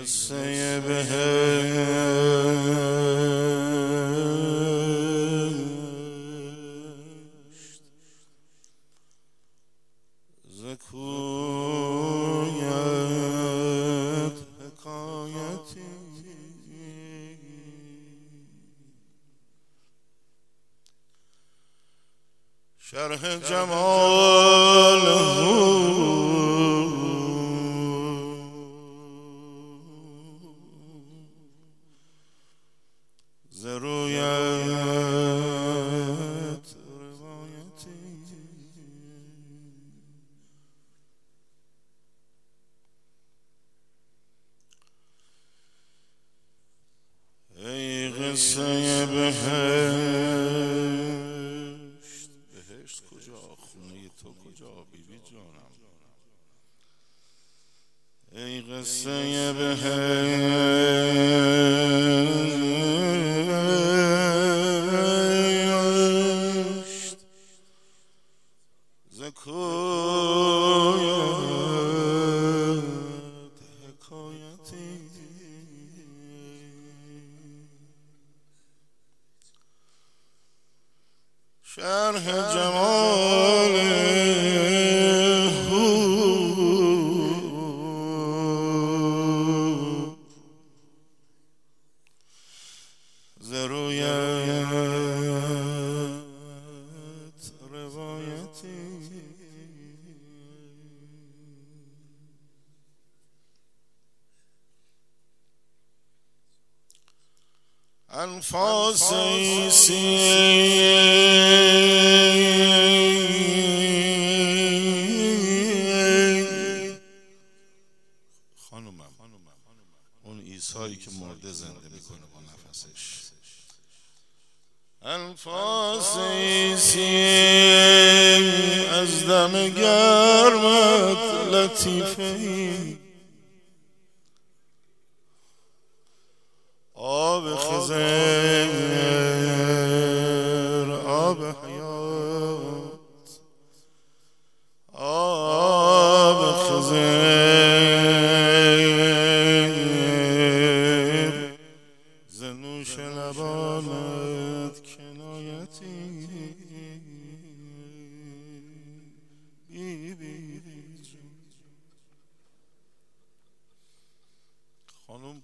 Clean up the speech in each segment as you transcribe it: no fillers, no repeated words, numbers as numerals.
قصه بهشت ز کویت حکایتی شرح جمال ز رویت روایتی ای قصه بهشت کجا؟ خونه تو کجا بیبی جانم؟ ای قصه بهشت ز کویت حکایتی شرح جمال ز رویت روایتی انفاس عیسی خانومم اون عیسایی که مرده زنده میکنه با نفسش انفاس عیسی از دم گرمت لطیفه آب خضر آب حیات آب خضر ز نوش لبانت کنایتی بیبی خانم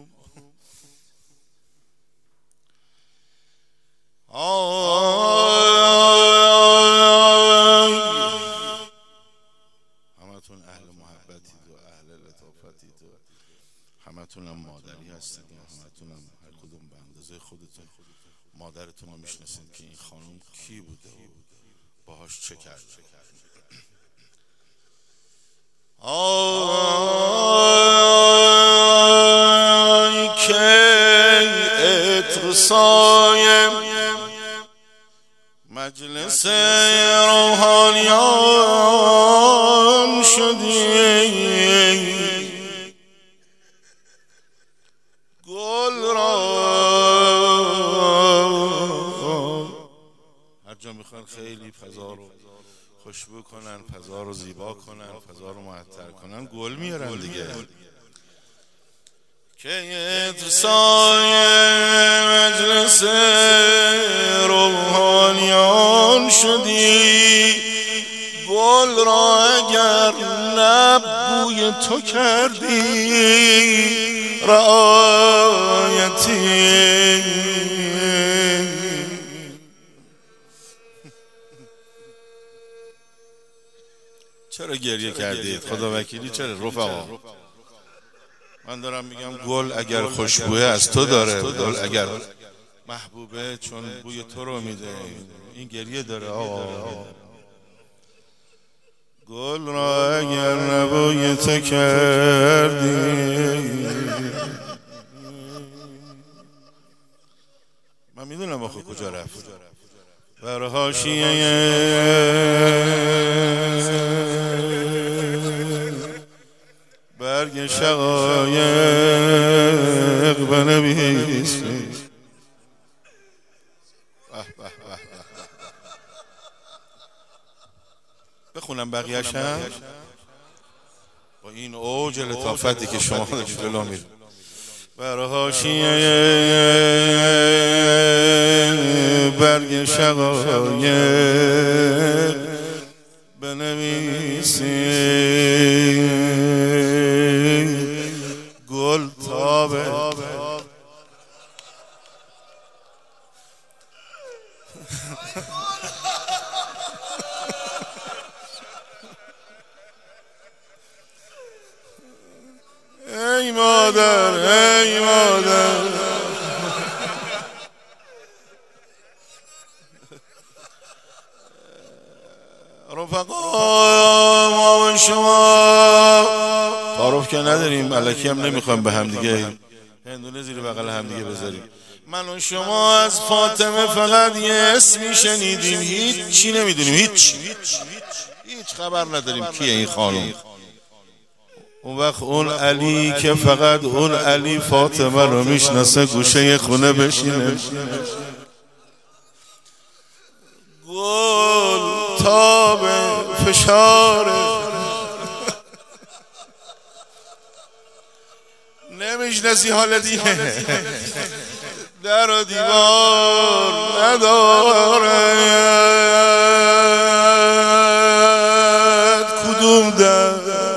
همتون اهل محبتید و اهل لطافتید و همتون هم مادری هستید و همتون هم هر کدوم به اندازه خودتون مادرتون رو میشناسید که این خانم کی بوده و باهاش چه کرده. که عطر صایم مجلس روحانیان شدی گل را هر جا میخوان خیلی فضا رو خوشبو کنن، فضا رو زیبا کنن، فضا رو معطر کنن، گل میارن دیگه. که عطر صایم مجلس روحانیان شدی گل را اگر نه بوی تو کردی رعایتی. چرا گریه کردید خدا وکیلی؟ چرا رفقا؟ من دارم میگم گل اگر خوشبوه از تو داره، گل اگر محبوبه چون بوی تو رو میده، این گریه داره. آقا گل را اگر نبوی تو کردی. من میدونم آخه کجا رفت. بر حاشیه برگ شقایق بنویس. بخونم بقیه‌ش هم این اوج لطافتی که شما داشت جلو میره بر حاشیه برگ شقایق بنویسی گل تابه ای مادر ای مادر رفقا ما و شما تعارف که نداریم الکی هم نمیخوایم به هم دیگه هندونه زیر بغل هم دیگه بذاریم من و شما از فاطمه فقط یه اسمی شنیدیم هیچی نمیدونیم هیچ خبر نداریم کیه این خانم اون وقت اون علی که فقط اون علی فاطمه رو میشناسه گوشه خونه بشینه گل تاب فشاره نمیشناسی حال دیگه در و دیوار نداره کدوم در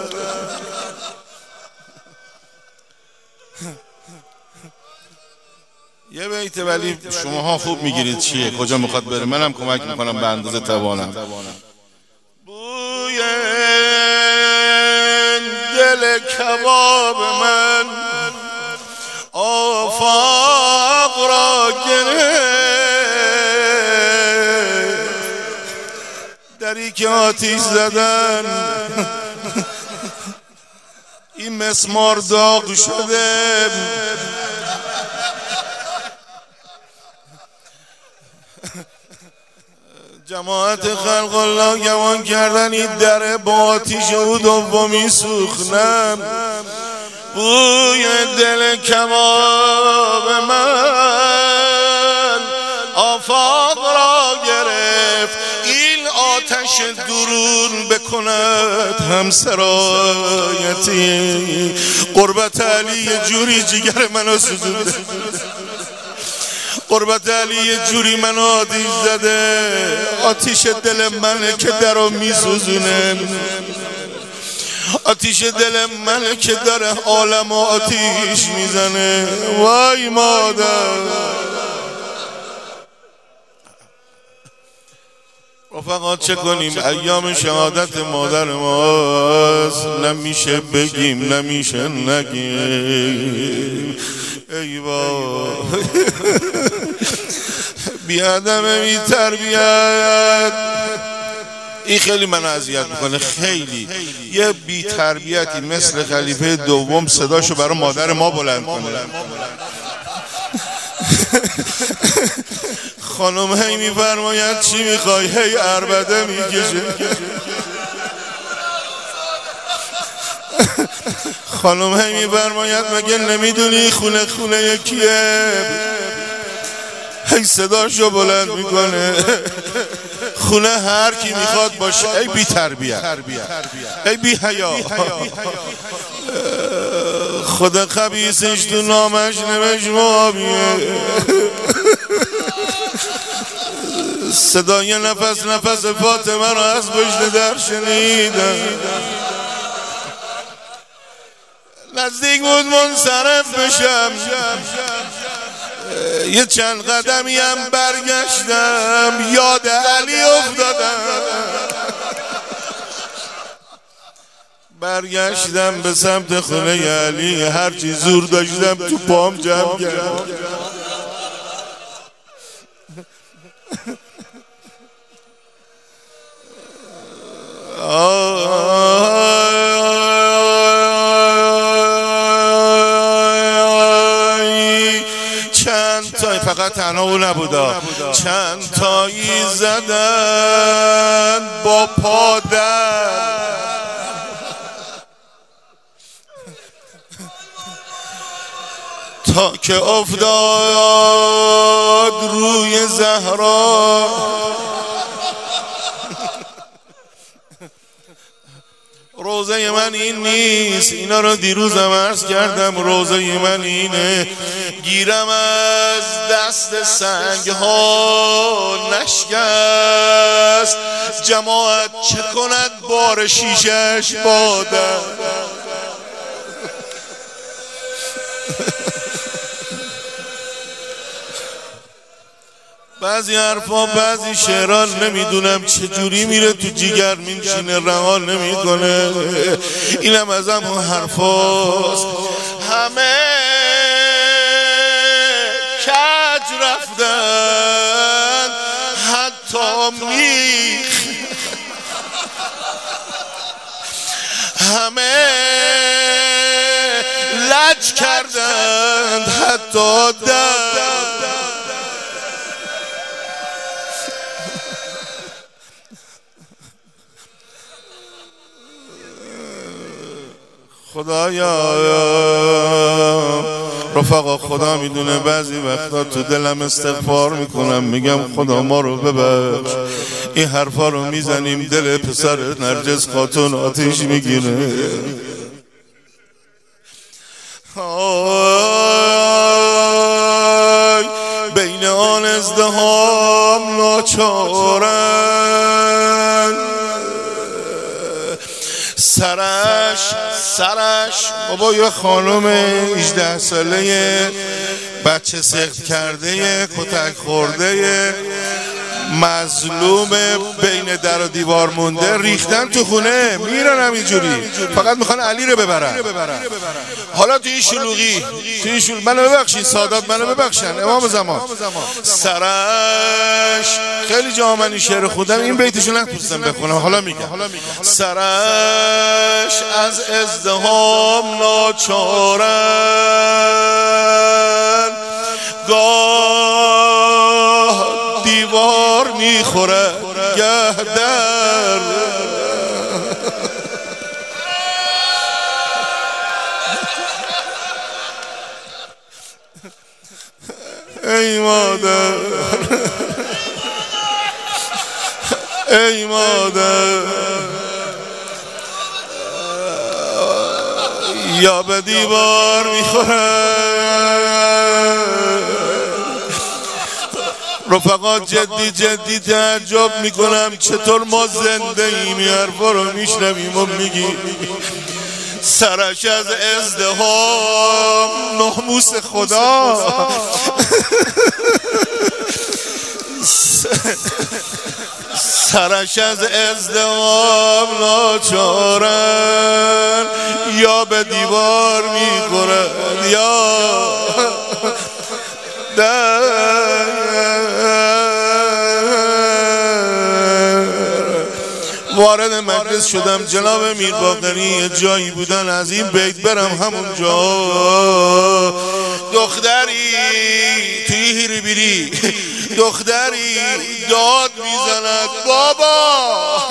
یه بیت ولی شماها خوب میگیرید چیه کجا میخواد بره منم کمک میکنم به اندازه توانم بوی دل کباب من آفاق را گرفت دری که آتیش زدن این مسمار داغ شده جماعت خلق الله گمان کردن این در با آتیش او دومی سوختم بوی دل کباب من آفاق را گرفت این آتش درون بکند هم سرایتی قربت علی جوری جگر منو سوزونده قربت علی یه جوری من آتیش زده آتیش دل منه که درو میسوزونه آتیش دل منه که داره عالم آتیش میزنه وای مادر رفقا چه کنیم ایام شهادت مادر ماست نمیشه بگیم نمیشه نگیم ای وای بیادم بی تربیت این خیلی من اذیت میکنه خیلی یه بی تربیتی مثل خلیفه دوم صداشو برای مادر ما بلند کنه خانم هی میفرماید چی میخوای هی عربده میکشه خانم هی میفرماید مگه نمیدونی خونه کیه هی صداشو بلند میکنه خونه هر کی میخواد باشه ای بی تربیت ای بی حیا خدا خبیثش تو نامش نوشت مابیه صدای نفس فاطمه رو از پشت در شنیدم نزدیک بود منصرف بشم یه چند قدمی هم برگشتم یاد علی افتادم برگشتم به سمت خونه علی هرچی زور داشتم تو پام جمع کردم چند تایی فقط تنها او نبودا چند تایی زدن با پادر تا که افتاد روی زهرا روزه من این نیست، اینا رو دیروزم عرض کردم. روزه من اینه، گیرم از دست سنگ ها نشکست، جماعت چه کند بار شیشش بادم. بعضی حرفا بعضی شعران نمیدونم چجوری میره تو جیگر میشینه، رها نمیکنه. اینم از همون حرفاست. همه کج رفتن حتی میخ، همه لج کردند حتی در. خدایا رفقا، خدا میدونه بعضی وقتا تو دلم استغفار میکنم، میگم خدا ما رو ببخش، این حرفا رو میزنیم دل پسر نرجس خاتون آتیش میگیره. بین آن ازدهام ناچارن، سرش بابا یه خانم 18 ساله بچه سخت کرده، کتک خورده، مظلوم، بین در و دیوار مونده، ریختن تو خونه، میرن همینجوری، فقط میخوان علی رو ببرن. حالا تو این شلوغی، منو ببخشین سادات، منو ببخشن امام زمان، سرش خیلی جا من این شعر خودم این بیتشو نتونستم بخونم، حالا میگم. سرش از ازدهام ناچارن، گاه دیوار میخوره گه در. ای مادر، ای مادر، یا به دیوار میخوره. رفقا جدی تعجب میکنم چطور ما زنده ایم، این حرفا رو میشنویم و میگیم. سرش از ازدهام، ناموس خدا، سرش از ازدهام ناچارن، یا به دیوار میخورن یا وارد مجلس شدم. جناب میر باقری یه جایی بودن، از این بیت برم همون جا. دختری توی هیریبیری، دختری داد میزند بابا،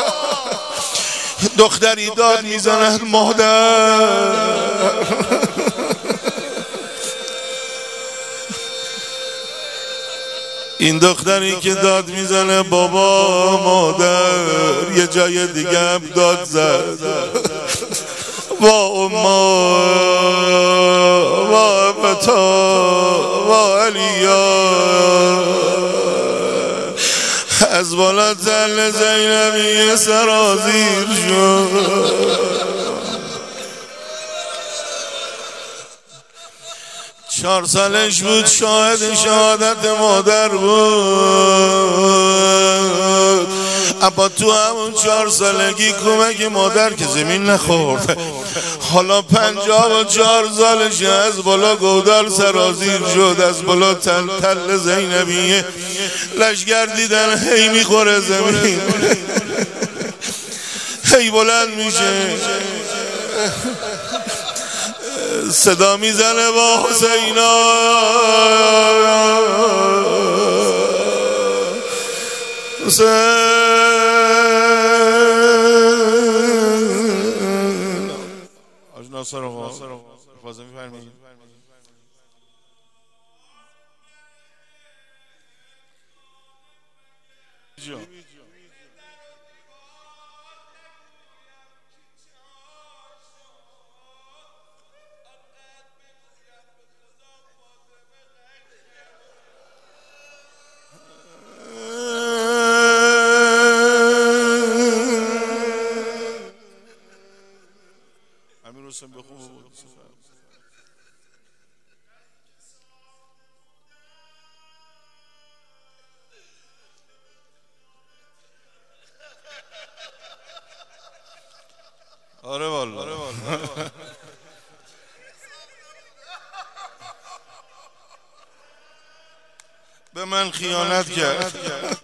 دختری داد میزند مادر. این دختری که داد میزنه بابا مادر، یه جای دیگه هم داد زد وا اما وا ابتا وا علیا. از بالا تل زینبی سرازیر شد. 4 سالش بود، شاهد شهادت مادر بود. اما تو همون 4 سالگی کمک مادر که زمین نخورد. حالا 54 سالش از بالا گودال سرازیر شد، از بالا تل زینبیه لشگر دیدن هی میخوره زمین، هی بلند میشه، صدا میزنه با حسینا. حاج ناصر آقا افاظه می‌فرمایید. حسین بخون. آره والله به من خیانت کرد.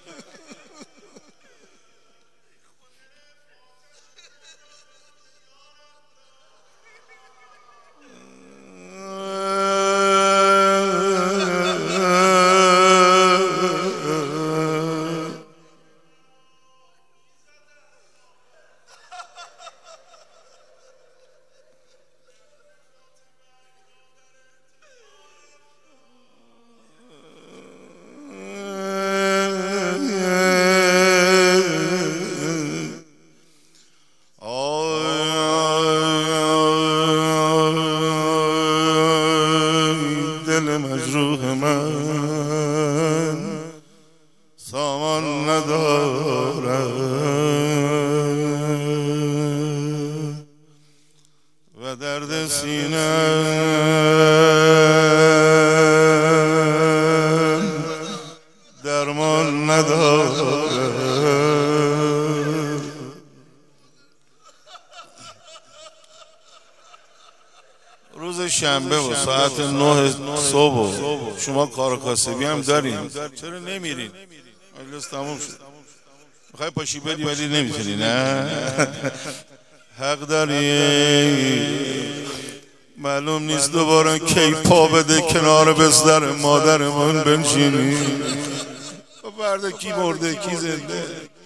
دل مجروح من سامان ندارد و درد سینه‌ام درمان ندارد. روز شنبه و ساعت 9 صبح شما کار کاسبی هم دارین، چرا نمیرین؟ مجلس تموم شد، میخوای پاشی بدی ولی نمیتونی. نه حق داری، معلوم نیست دوباره کی پا بده کنار بستر مادرمون بنشینی. برده کی مرده کی زنده.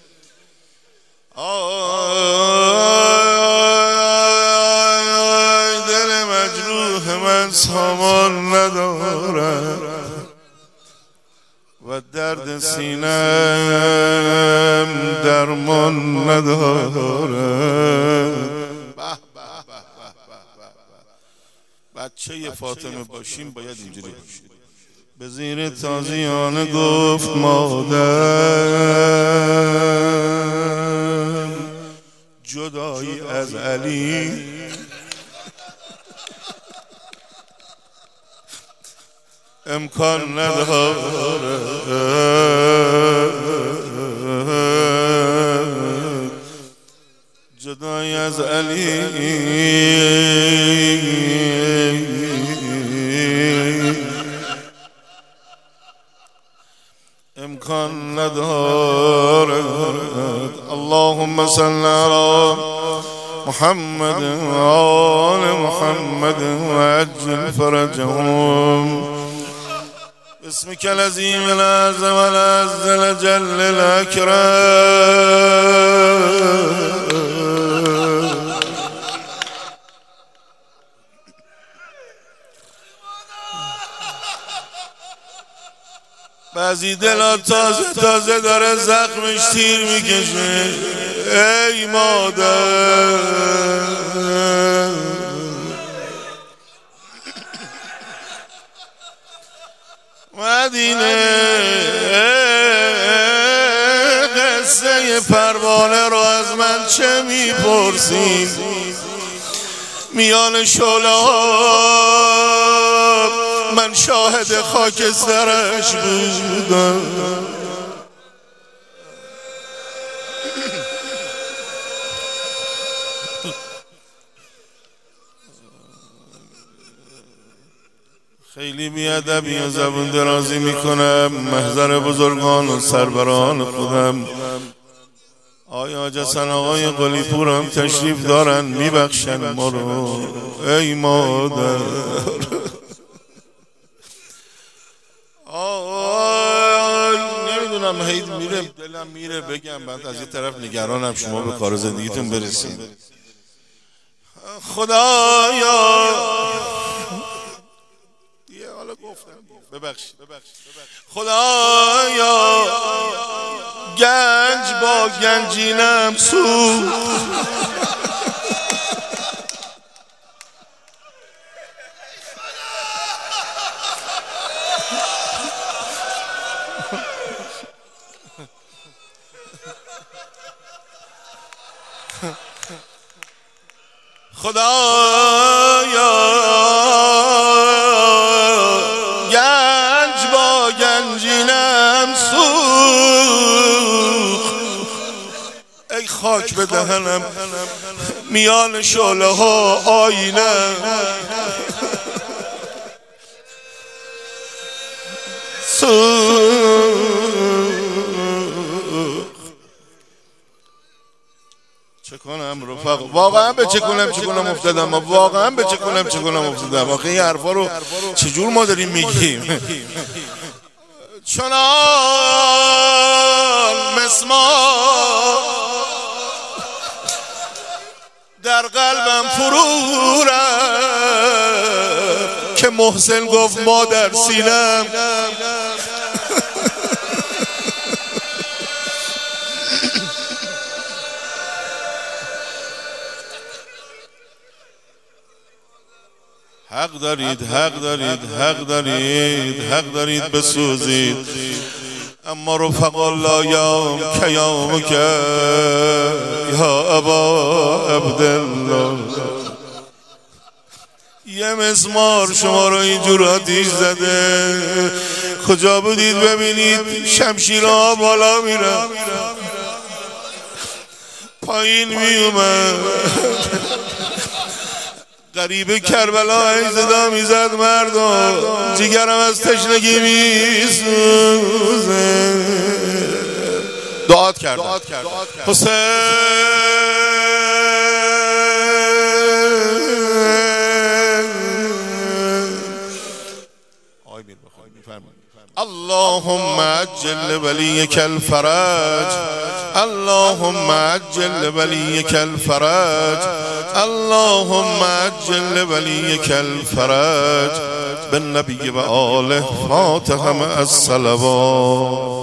دل مجروح من سامان ندارد و درد سینه‌ام درمان ندارد. بچه فاطمه باشیم باید اینجوری باشیم. به زیر تازیانه گفت مادر جدایی از علی امکان ندارد. جدایی از علی امکان ندارد. اللهم صل علی محمد و آل محمد و عجل فرجهم باسمك العظیم الاعظم العز الجل الاکرم. بعضی دلا تازه داره زخمش تیر میکشه. ای مادر مدینه قصه پروانه رو از من چه میپرسین؟ میان شعله‌ها من شاهد خاکسترش بودم. خیلی بیادبی و زبون درازی میکنم، محضر بزرگان و سربران خودم آقای حاج حسن آقای قلی پور هم تشریف دارن، میبخشن ما رو. ای مادر نمیدونم هی میره دلم میره بگم، بعد از یه طرف نگرانم شما به کار زندگیتون برسید. خدایا حالا گفتم ببخشید. خدایا گنج با گنجینم سوخت، خدایا گنج با گنجینم سوخت، ای خاک به دهنم میان شعله ها آینه چه کنم رفقا؟ واقعا به چه کنم افتادم، واقعا به چه کنم افتادم. آخه این حرفا رو چجور ما داریم میگیم؟ چنان مسمار در قلبم فرو رفت که محسن گفت ما در سینم حق دارید بسوزید، اما رفقا لا یوم کیامک یا ابا عبدالله. یه مسمار شما رو اینجور آتیش زده، کجا بودید ببینید شمشیرها بالا میره پایین میومد. غریب کربلا ای صدا میزد مردم، جگرم از تشنگی میسوزه. دعات کرد حسین اللهم عجل وليك الفرج، اللهم عجل وليك الفرج، اللهم عجل وليك الفرج بالنبي وآله فاتحة مع الصلوات.